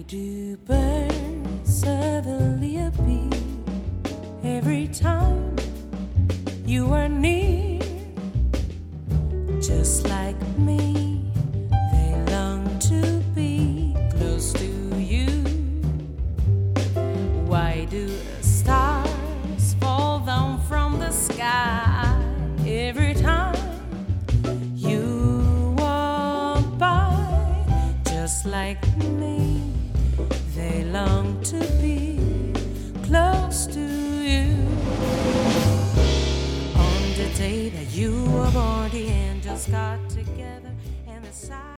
Why do birds suddenly appear every time you are near? Just like me, they long to be close to you. Why do stars fall down from the sky every time you walk by? Just like me, they long to be close to you. On the day that you were born, the angels got together and decided